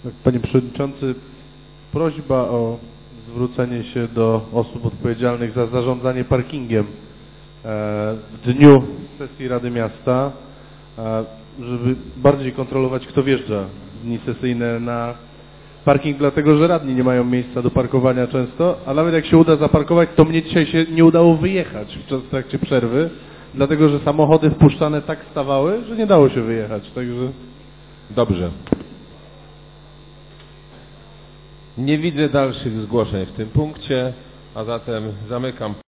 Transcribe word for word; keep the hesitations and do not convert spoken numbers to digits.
Panie Przewodniczący, prośba o zwrócenie się do osób odpowiedzialnych za zarządzanie parkingiem w dniu sesji Rady Miasta, żeby bardziej kontrolować, kto wjeżdża w dni sesyjne na parking, dlatego że radni nie mają miejsca do parkowania często, a nawet jak się uda zaparkować, to mnie dzisiaj się nie udało wyjechać w trakcie przerwy, dlatego że samochody wpuszczane tak stawały, że nie dało się wyjechać, także... Dobrze. Nie widzę dalszych zgłoszeń w tym punkcie, a zatem zamykam